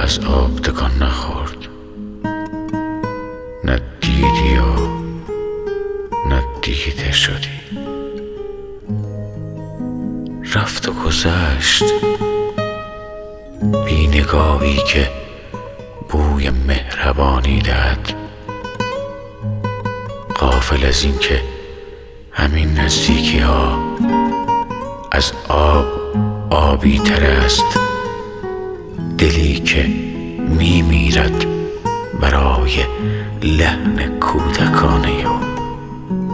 از آب تکان نخورد، نه دیدی و نه دیده شدی. رفت و گذشت بی نگاهی که بوی مهربانی دهد، غافل از این که همین نزدیکی ها از آب آبی تر است. دلی که می میرد برای لحن کودکانه او.